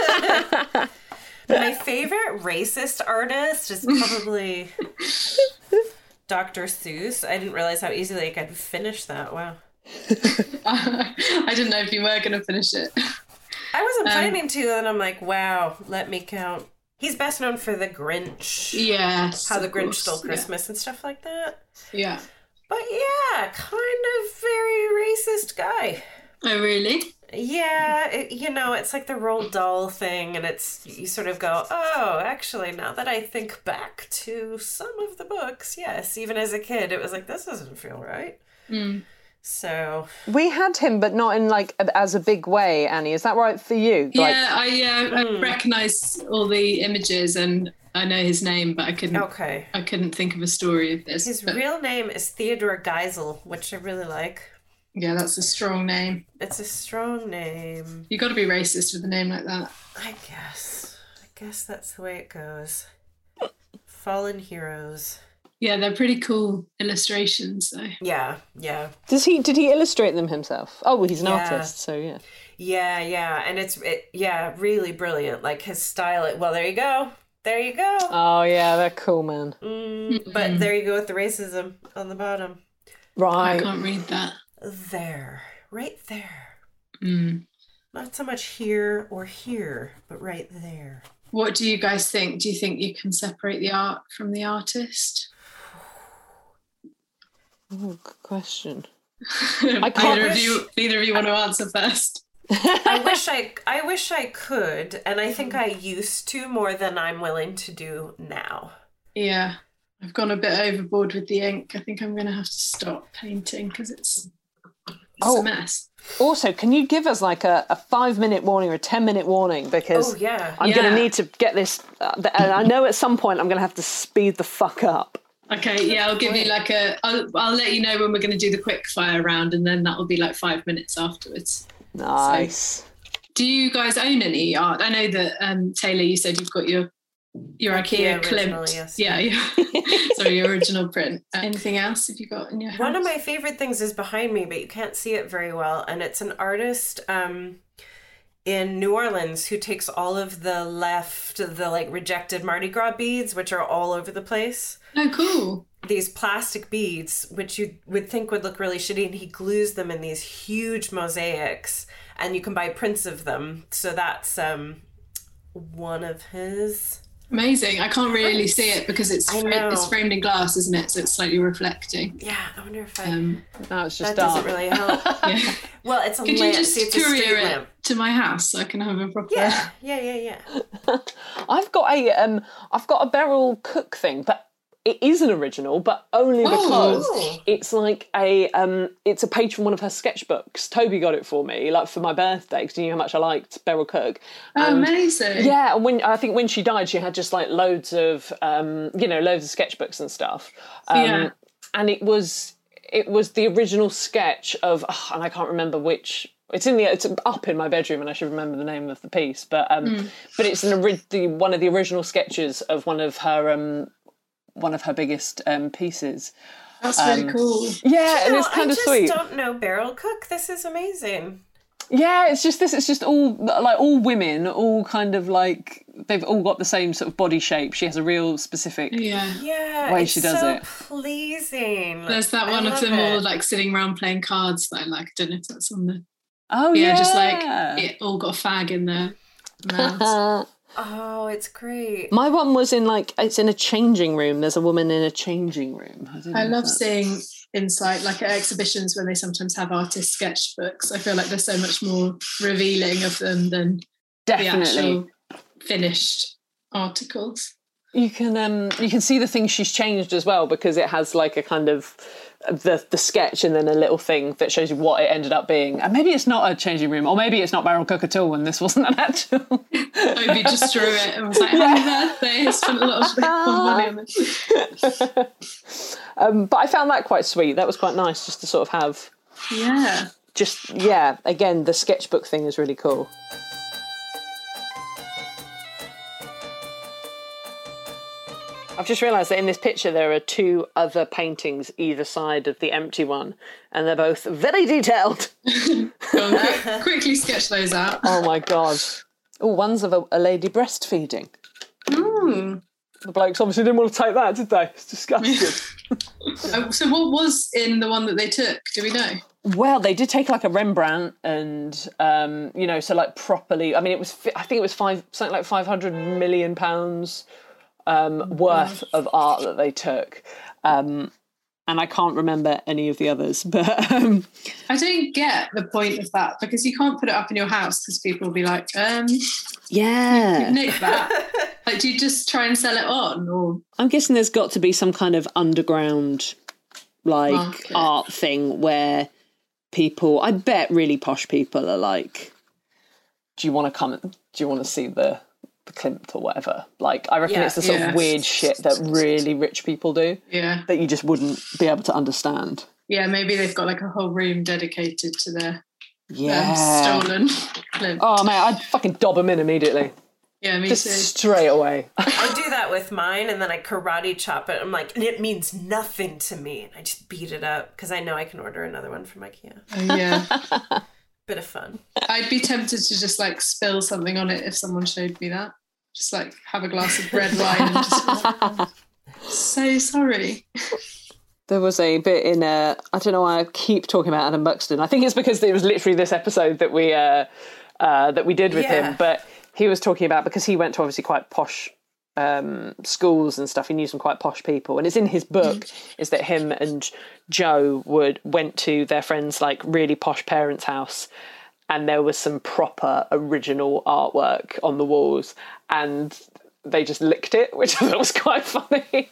My favorite racist artist is probably Doctor Seuss. I didn't realize how easily I could finish that. Wow. I didn't know if you were going to finish it. I wasn't Um, planning to, and I'm like, wow, let me count. He's best known for The Grinch. Yes. How the of Grinch course, Stole yeah. Christmas and stuff like that. Yeah. But yeah, kind of very racist guy. Oh, really? Yeah, it, you know, it's like the Roald Dahl thing, and it's, you sort of go, oh, actually, now that I think back to some of the books, yes, even as a kid, it was like, this doesn't feel right. Mm. So... We had him, but not in, like, a, as a big way, Annie. Is that right for you? Like, Yeah, I, yeah, Mm. I recognise all the images and I know his name, but I couldn't Okay. I couldn't think of a story of this. His but, real name is Theodore Geisel, which I really like. yeah, that's a strong name. It's a strong name. You got to be racist with a name like that. I guess. I guess that's the way it goes. Fallen heroes. Yeah, they're pretty cool illustrations, though. Yeah, yeah. does he? Did he illustrate them himself? Oh, well, he's an Yeah. artist, so yeah. Yeah, yeah. And it's, it, yeah, really brilliant. Like his style. Well, there you go. There you go. Oh, yeah, they're cool, man. Mm, but there you go with the racism on the bottom. I Right. can't read that. There. Right there. Mm. Not so much here or here, but right there. What do you guys think? Do you think you can separate the art from the artist? Oh, good question. I can't neither of wish- you, neither of you want to answer first. I wish I I wish I could, and I think I used to more than I'm willing to do now. Yeah, I've gone a bit overboard with the ink. I think I'm going to have to stop painting because it's, it's Oh. a mess. Also, can you give us like a, a five minute warning or a ten minute warning? Because Oh yeah. I'm going Yeah. to need to get this. Uh, and I know at some point I'm going to have to speed the fuck up. Okay, yeah, I'll give you like a. I'll, I'll let you know when we're going to do the quick fire round, and then that will be like five minutes afterwards. Nice. Do you guys own any art? I know that um, Taylor, you said you've got your your IKEA IKEA original, Klimt. yes. Yeah, your, sorry, your original print. Uh, anything else have you got in your house? One of my favorite things is behind me, but you can't see it very well, and it's an artist um, in New Orleans who takes all of the left, the like rejected Mardi Gras beads, which are all over the place. Oh, cool. These plastic beads, which you would think would look really shitty, and he glues them in these huge mosaics, and you can buy prints of them. So that's um, one of his. Amazing. I can't really see it because it's I fra- know. it's framed in glass, isn't it? So it's slightly reflecting. Yeah, I wonder if I. Um, No, it's just that doesn't dark. really help. yeah. Well, it's a Could lamp. you just See, it's a courier street it lamp. to my house so I can have a proper? Yeah, yeah, yeah, yeah. I've got a um, I've got a Beryl Cook thing, but it is an original, but only because Oh. it's like a um, it's a page from one of her sketchbooks. Toby got it for me, like for my birthday, because he knew how much I liked Beryl Cook. Oh, And- amazing. Yeah, and when I think when she died, she had just like loads of um, you know, loads of sketchbooks and stuff. Um, Yeah. And it was it was the original sketch of, oh, and I can't remember which. It's in the it's up in my bedroom, and I should remember the name of the piece. But um, Mm. but it's an ori- the one of the original sketches of one of her um, one of her biggest um, pieces. That's really Um, cool. Yeah, and No, it's kind I of just sweet. don't know Beryl Cook. This is amazing. Yeah, it's just this. It's just all like all women, all kind of like they've all got the same sort of body shape. She has a real specific. Yeah. Yeah, Way it's she does so it. pleasing. There's that I one of love them all it. like sitting around playing cards that I like. I don't know if that's on the. Oh Yeah, yeah, just like it all got a fag in their mouths. Oh, it's great. My one was in like it's in a changing room. There's a woman in a changing room. I, don't know I if love that's- seeing inside, like at exhibitions when they sometimes have artist sketchbooks. I feel like they're so much more revealing of them than the Definitely. actual finished articles. You can um you can see the things she's changed as well, because it has like a kind of the the sketch and then a little thing that shows you what it ended up being. And maybe it's not a changing room, or maybe it's not Beryl Cook at all, and this wasn't an actual. Toby just drew it and was like, happy birthday. I spent a lot of money on this. um, but I found that quite sweet. That was quite nice, just to sort of have. Yeah. Just yeah. Again, the sketchbook thing is really cool. I've just realised that in this picture there are two other paintings either side of the empty one, and they're both very detailed. Go on, quick, quickly sketch those out. Oh my god. Oh, one's of a, a lady breastfeeding. Mm. the blokes obviously didn't want to take that, did they? It's disgusting. So what was in the one that they took? Do we know? Well, they did take like a Rembrandt and, um, you know, so like properly, I mean, it was, I think it was five, something like five hundred million pounds um, worth of art that they took. Um, and I can't remember any of the others, but... Um, I don't get the point of that, because you can't put it up in your house because people will be like, um... yeah. Nick that. Like, do you just try and sell it on? Or I'm guessing there's got to be some kind of underground, like, Market. art thing where people, I bet really posh people are like, do you want to come, do you want to see the, the Klimt or whatever? Like, I reckon Yeah. it's the sort Yeah. of weird shit that really rich people do yeah. that you just wouldn't be able to understand. Yeah, maybe they've got like a whole room dedicated to their Yeah. um, stolen Klimt. Oh, man, I'd fucking dob them in immediately. Yeah, me Just too. straight away. I do that with mine, and then I karate chop it. I'm like, and it means nothing to me. And I just beat it up because I know I can order another one from IKEA. Oh, yeah. Bit of fun. I'd be tempted to just like spill something on it if someone showed me that. Just like have a glass of red wine and just oh, so sorry. There was a bit in, uh, I don't know why I keep talking about Adam Buxton. I think it's because it was literally this episode that we uh, uh, that we did with Yeah. him. But he was talking about, because he went to obviously quite posh um, schools and stuff. He knew some quite posh people. And it's in his book, is that him and Joe would went to their friend's like really posh parents' house, and there was some proper original artwork on the walls, and they just licked it, which I thought was quite funny.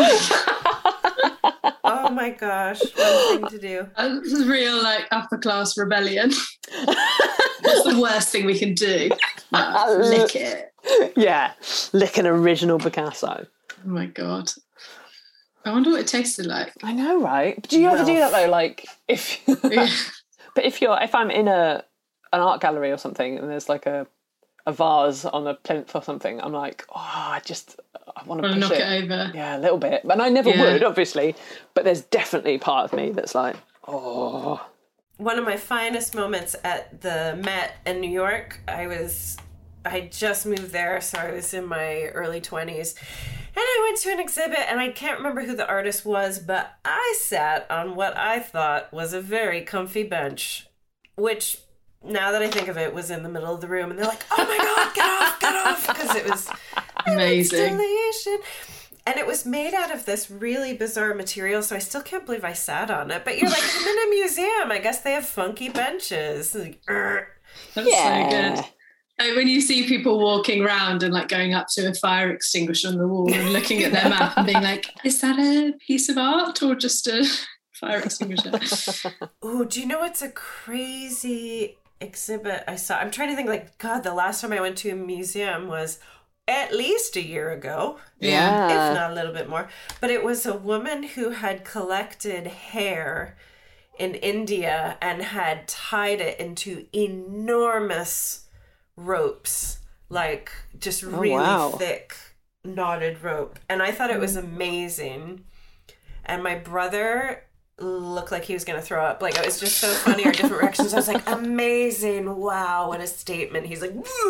Oh my gosh, one thing to do. This is real like upper class rebellion. What's the worst thing we can do? No, lick it. Yeah, lick an original Picasso. Oh my god. I wonder what it tasted like. I know, right? Do you ever do that though? Like, if, Yeah. but if you're, if I'm in a an art gallery or something, and there's like a a vase on a plinth or something, I'm like, oh, I just, I want to Want push to knock it. it over. Yeah, a little bit, and I never Yeah. would, obviously. But there's definitely part of me that's like, oh. One of my finest moments at the Met in New York, I was, I had just moved there, so I was in my early twenties. And I went to an exhibit, and I can't remember who the artist was, but I sat on what I thought was a very comfy bench, which, now that I think of it, was in the middle of the room. And they're like, oh my God, get off, get off, because it was Amazing. installation. And it was made out of this really bizarre material, so I still can't believe I sat on it. But you're like, I'm in a museum. I guess they have funky benches. Like, "Urgh." That's Yeah. so good. Like when you see people walking around and like going up to a fire extinguisher on the wall and looking at their map and being like, is that a piece of art or just a fire extinguisher? Ooh, do you know what's a crazy exhibit I saw? I'm trying to think, like, God, the last time I went to a museum was at least a year ago. Yeah. If not a little bit more. But it was a woman who had collected hair in India and had tied it into enormous ropes, like just really wow. thick knotted rope. And I thought it was amazing. And my brother looked like he was going to throw up. Like, it was just so funny, our different reactions. I was like, amazing, wow, what a statement. He's like,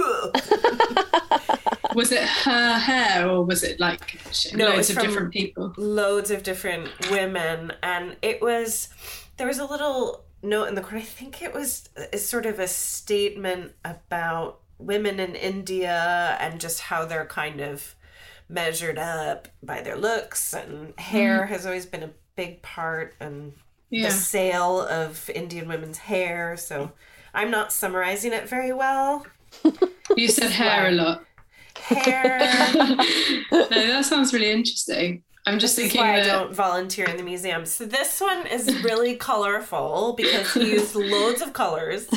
Was it her hair or was it like No, loads it's of from different people? loads of different women. And it was, there was a little note in the corner. I think it was a, sort of a statement about women in India and just how they're kind of measured up by their looks, and hair mm. has always been a big part, and yeah. the sale of Indian women's hair. So I'm not summarizing it very well. You said hair a lot. Hair. No, that sounds really interesting. I'm just this thinking is why that... I don't volunteer in the museum. So this one is really colorful because he used loads of colors.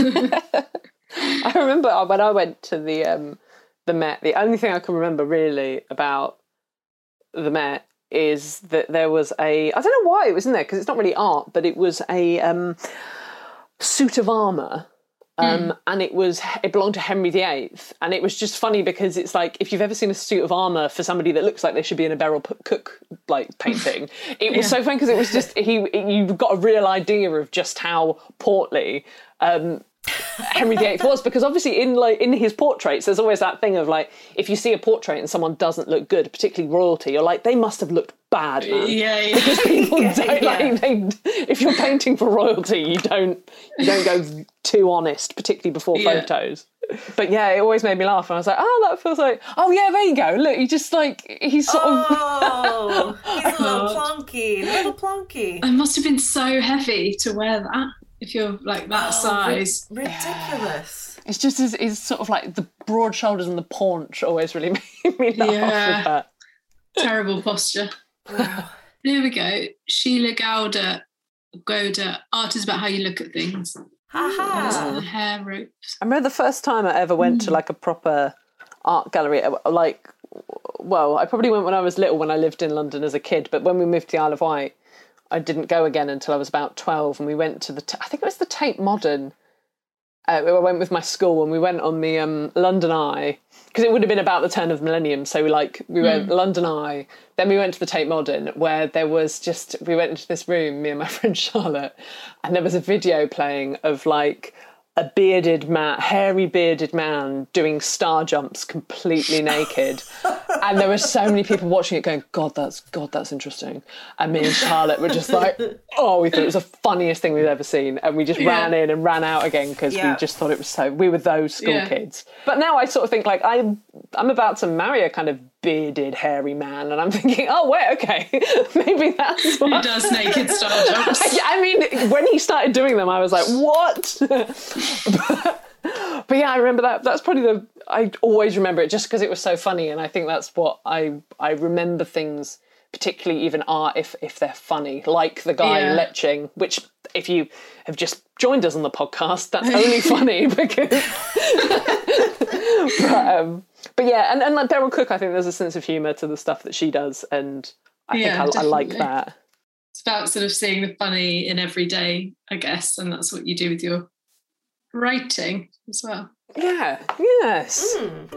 I remember when I went to the um, the Met, the only thing I can remember really about the Met is that there was a, I don't know why it was in there, because it's not really art, but it was a um, suit of armour. Um, mm. And it was, it belonged to Henry the Eighth. And it was just funny because it's like, if you've ever seen a suit of armour for somebody that looks like they should be in a Beryl Cook like painting, it was yeah. so fun because it was just, he, you got a real idea of just how portly um, Henry the Eighth was, because obviously in like in his portraits there's always that thing of like, if you see a portrait and someone doesn't look good, particularly royalty, you're like, they must have looked bad, man. Yeah, yeah. Because people Yeah, don't yeah. like they, if you're painting for royalty, you don't you don't go too honest, particularly before Yeah. photos. But yeah, it always made me laugh, and I was like, oh, that feels like, oh yeah, there you go. Look, he just like he's sort of Oh, he's a little plonky, little plonky. It must have been so heavy to wear that if you're like that size. Ridiculous. it's just his, his sort of like the broad shoulders and the paunch always really made me laugh Yeah. with that. Terrible posture. There we go. Sheila Gowda, Gowda, art is about how you look at things. Haha. The hair ropes. I remember the first time I ever went to like a proper art gallery, like, well, I probably went when I was little, when I lived in London as a kid, but when we moved to the Isle of Wight, I didn't go again until I was about twelve, and we went to the, I think it was the Tate Modern. Uh, I went with my school, and we went on the um, London Eye, because it would have been about the turn of the millennium, so we like, we went London Eye, then we went to the Tate Modern, where there was just, we went into this room, me and my friend Charlotte, and there was a video playing of like a bearded man, hairy bearded man doing star jumps completely naked. And there were so many people watching it going, God, that's God, that's interesting. And me and Charlotte were just like, oh, we thought it was the funniest thing we've ever seen. And we just Yeah. ran in and ran out again because Yeah. we just thought it was so, we were those school Yeah. kids. But now I sort of think like, I'm, I'm about to marry a kind of bearded, hairy man. And I'm thinking, oh, wait, okay, maybe that's Who what... does naked star jumps? I mean, when he started doing them, I was like, what? but, but yeah, I remember that. That's probably the, I always remember it just because it was so funny. And I think that's what I, I remember things, particularly even art, if, if they're funny, like the guy Yeah. leching, which if you have just joined us on the podcast, that's only funny because... but, um, but yeah, and, and like Beryl Cook, I think there's a sense of humour to the stuff that she does. And I Yeah, think I, I like definitely. that. It's about sort of seeing the funny in every day, I guess, and that's what you do with your writing as well. Yeah, yes.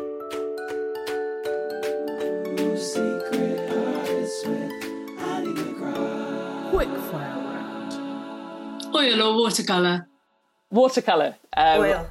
Quick fire round. Oil or watercolour? Watercolour. Um, Oil.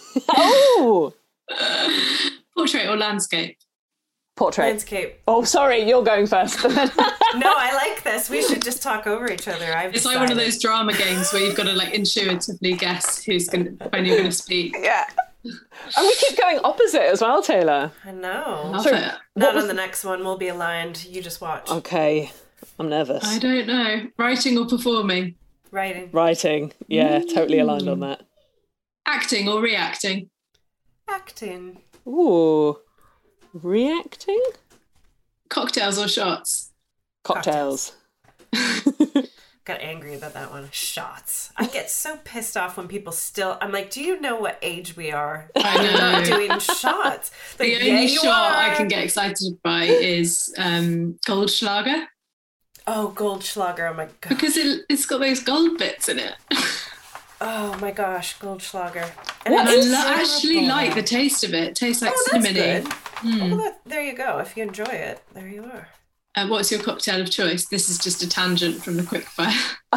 Oh! Portrait or landscape? Portrait. Landscape. Oh, sorry, you're going first. No, I like this. We should just talk over each other. I've It's like one of decided. those drama games where you've got to like intuitively guess who's going when you're going to speak. Yeah. And we keep going opposite as well, Taylor. I know. Love So- it. Not on the next one. We'll be aligned. You just watch. Okay, I'm nervous. I don't know. Writing or performing? Writing. Writing. Yeah, totally aligned on that. Acting or reacting? Acting. Ooh. Reacting? Cocktails or shots? Cocktails. Got angry about that one. Shots. I get so pissed off when people still. I'm like, do you know what age we are? I You're not know. doing shots. The Like, only yeah, you shot I are. can get excited by is um, Goldschlager Oh, Goldschlager. Oh my god. because it, it's got those gold bits in it. Oh my gosh, Goldschlager. And I it's lo- terrible. actually like the taste of it. It tastes like Oh, that's cinnamony. good. Well, that, there you go. If you enjoy it, there you are. Uh, what's your cocktail of choice? This is just a tangent from the quickfire.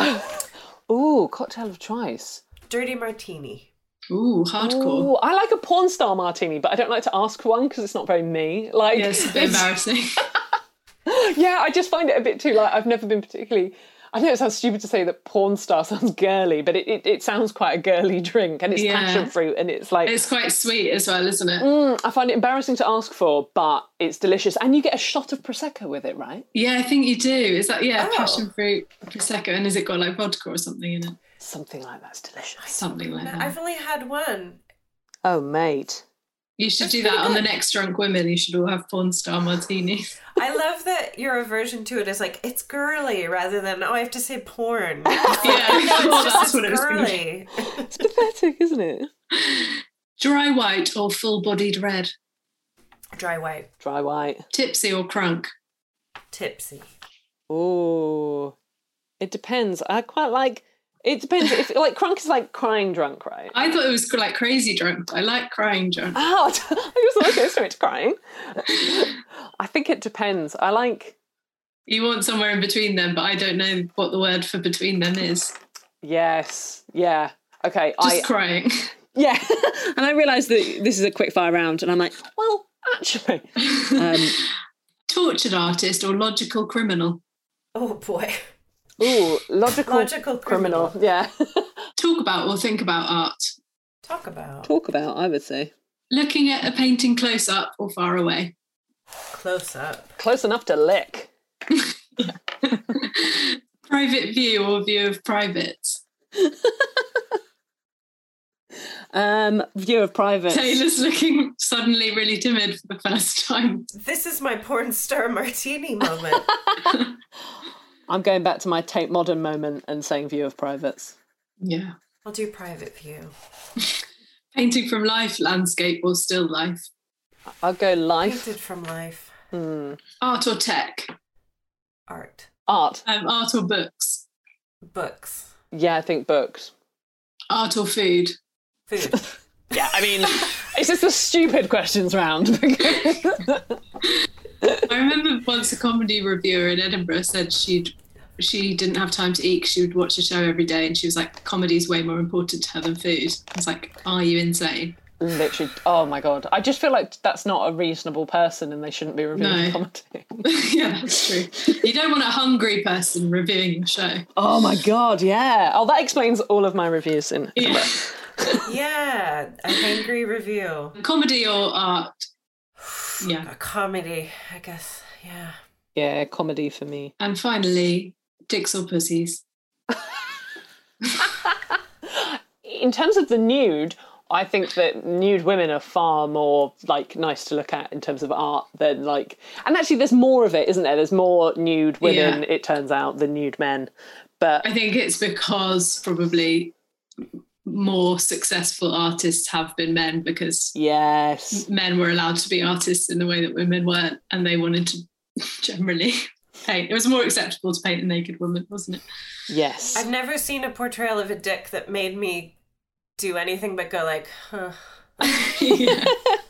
Ooh, cocktail of choice. Dirty martini. Ooh, hardcore. Ooh, I like a porn star martini, but I don't like to ask for one because it's not very me. Like, Yeah, it's a bit embarrassing. yeah, I just find it a bit too, like, I've never been particularly... I know it sounds stupid to say that porn star sounds girly, but it, it, it sounds quite a girly drink, and it's Yeah. passion fruit, and it's like... It's quite sweet as well, isn't it? Mm, I find it embarrassing to ask for, but it's delicious. And you get a shot of Prosecco with it, right? Yeah, I think you do. Is that, yeah, Oh. passion fruit, Prosecco, and has it got like vodka or something in it? Something like that's delicious. Something like that. I've only had one. Oh, mate. You should That's do that pretty on the good. next Drunk Women. You should all have porn star martinis. I love that your aversion to it is like, it's girly rather than, oh, I have to say porn. Yeah, It's well, just, that's it's what it was gonna be. girly. It's pathetic, isn't it? Dry white or full-bodied red? Dry white. Dry white. Tipsy or crunk? Tipsy. Ooh. It depends. I quite like... It depends. If like, crunk is like crying drunk, right? I thought it was like crazy drunk. I like crying drunk. Oh, I just thought it was straight to crying. I think it depends. I like... You want somewhere in between them, but I don't know what the word for between them is. Yes. Yeah. Okay. Just I crying. Yeah. And I realised that this is a quick fire round, and I'm like, well, actually. Um, Tortured artist or logical criminal? Oh, boy. Ooh, logical, Logical criminal. criminal. Yeah. Talk about or think about art? Talk about. Talk about, I would say. Looking at a painting close up or far away? Close up. Close enough to lick. Private view or view of privates? Um, view of private. Taylor's looking suddenly really timid for the first time. This is my porn star martini moment. I'm going back to my Tate Modern moment and saying view of privates. Yeah. I'll do private view. Painting from life, landscape or still life? I'll go life. Painted from life. Hmm. Art or tech? Art. Art. Um, art or books? Books. Yeah, I think books. Art or food? Food. Yeah, I mean, it's just the stupid questions round. I remember once a comedy reviewer in Edinburgh said she'd she didn't have time to eat because she would watch a show every day, and she was like, comedy is way more important to her than food. I was like, are you insane? Literally, oh my God. I just feel like that's not a reasonable person and they shouldn't be reviewing No. comedy. Yeah, that's true. You don't want a hungry person reviewing your show. Oh my God, yeah. Oh, that explains all of my reviews in Yeah. Yeah, a hangry review. Comedy or art? Yeah. A comedy, I guess. Yeah. Yeah, comedy for me. And finally, dicks or pussies? In terms of the nude, I think that nude women are far more like nice to look at in terms of art than like, and actually there's more of it, isn't there? There's more nude women, Yeah. it turns out, than nude men. But I think it's because probably more successful artists have been men, because yes, men were allowed to be artists in the way that women weren't, and they wanted to generally paint. It was more acceptable to paint a naked woman, wasn't it? yes. I've never seen a portrayal of a dick that made me do anything but go like, huh. Yeah.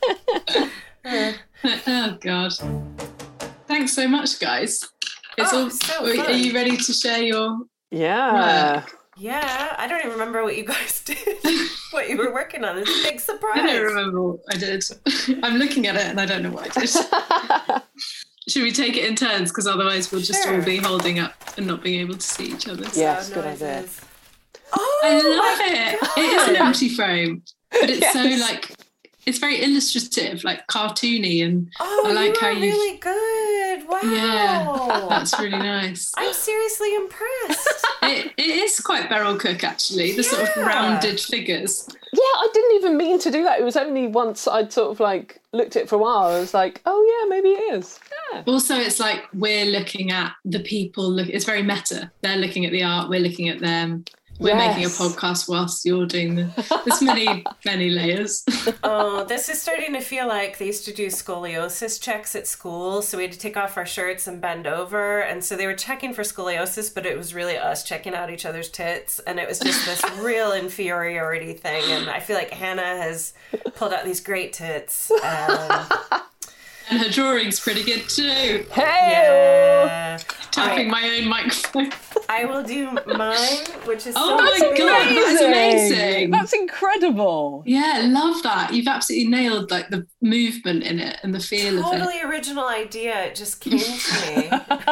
Oh God. Thanks so much, guys. It's Oh, all so are, are fun. you ready to share your Yeah. work? Yeah, I don't even remember what you guys did, what you were working on. It's a big surprise. I don't remember what I did. I'm looking at it and I don't know what I did. Should we take it in turns? Because otherwise we'll just Sure. all be holding up and not being able to see each other. Yes, So good idea. noises. Oh, I love my it. God. It is an empty frame, but it's so Yes. like, it's very illustrative, like cartoony, and Oh, I like you how are you. really good. Wow. Yeah, that's really nice. I'm seriously impressed. It, it is quite Beryl Cook, actually, the sort of Yeah. rounded figures. Yeah, I didn't even mean to do that. It was only once I'd sort of like looked at it for a while. I was like, oh yeah, maybe it is. Yeah. Also, it's like we're looking at the people. Look, it's very meta. They're looking at the art. We're looking at them. We're Yes. making a podcast whilst you're doing the. There's many, many layers. Oh, this is starting to feel like they used to do scoliosis checks at school. So we had to take off our shirts and bend over. And so they were checking for scoliosis, but it was really us checking out each other's tits. And it was just this real inferiority thing. And I feel like Hannah has pulled out these great tits. Um, And her drawing's pretty good too. Hey! yeah. Tapping my own microphone. I will do mine, which is Oh so my sweet. God, that's amazing. That's incredible. Yeah, love that. You've absolutely nailed like the movement in it and the feel of it. Totally original idea. It just came to me.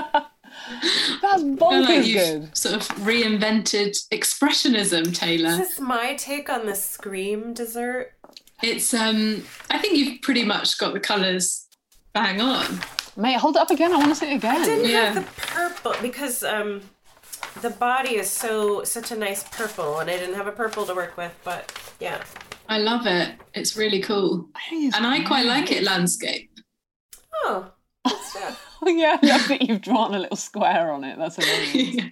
That's I feel bonkers like you've good. sort of reinvented expressionism, Taylor. This is my take on the Scream dessert. It's um I think you've pretty much got the colours bang on. Mate, hold it up again. I want to see it again. I didn't Yeah. have the purple because um, the body is so such a nice purple, and I didn't have a purple to work with. But yeah, I love it. It's really cool. And I quite like it landscape. oh, good stuff. Yeah, I love that you've drawn a little square on it. That's amazing.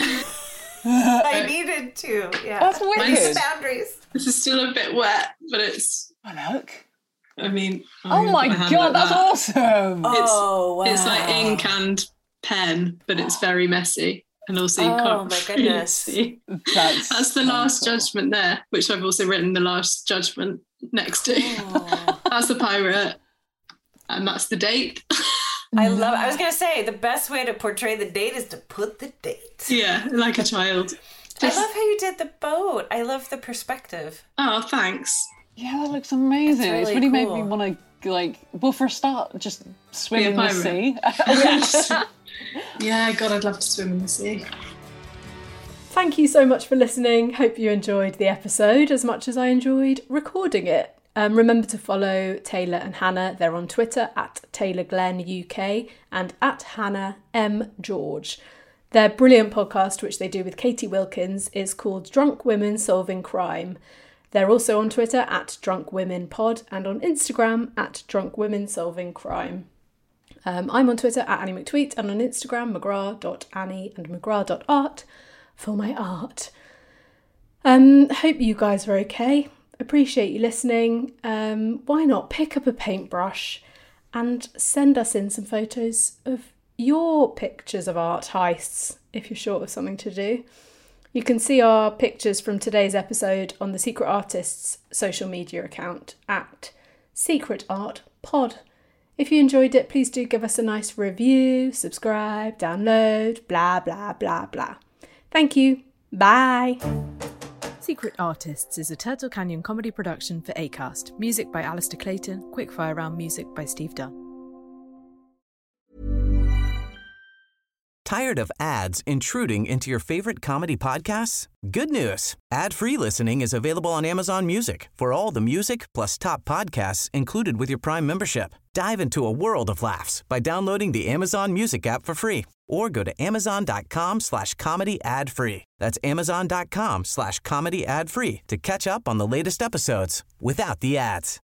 I needed to. Yeah, That's Mind wicked. the boundaries. This is still a bit wet, but it's Oh, look. I mean Oh I'm my gonna hand God, it that's that. awesome. Oh wow! It's like ink and pen, but it's very messy. And also you Oh, can't my really goodness. see. That's, That's the so Last cool. Judgment there, which I've also written the Last Judgment next to. Oh. That's the pirate. And that's the date. I love. I was gonna say the best way to portray the date is to put the date. Yeah, like a child. I love how you did the boat. I love the perspective. Oh, thanks. Yeah, that looks amazing. It's really it's really cool. made me want to, like, well, for a start, just swim Be a in the pirate. sea. Yes. Yeah, God, I'd love to swim in the sea. Thank you so much for listening. Hope you enjoyed the episode as much as I enjoyed recording it. Um, remember to follow Taylor and Hannah. They're on Twitter at Taylor Glenn U K and at Hannah M George. Their brilliant podcast, which they do with Katie Wilkins, is called Drunk Women Solving Crime. They're also on Twitter at Drunk Women Pod and on Instagram at Drunk Women Solving Crime. Um, I'm on Twitter at Annie McTweet and on Instagram mcgrath dot annie and mcgrath dot art for my art. Um, hope you guys are okay. Appreciate you listening. Um, why not pick up a paintbrush and send us in some photos of your pictures of art heists if you're short of something to do. You can see our pictures from today's episode on the Secret Artists social media account at Secret Art Pod. If you enjoyed it, please do give us a nice review, subscribe, download, blah, blah, blah, blah. Thank you. Bye. Secret Artists is a Turtle Canyon comedy production for Acast. Music by Alistair Clayton, Quickfire Round music by Steve Dunn. Tired of ads intruding into your favorite comedy podcasts? Good news. Ad-free listening is available on Amazon Music for all the music plus top podcasts included with your Prime membership. Dive into a world of laughs by downloading the Amazon Music app for free or go to amazon.com slash comedy ad free. That's amazon.com slash comedy ad free to catch up on the latest episodes without the ads.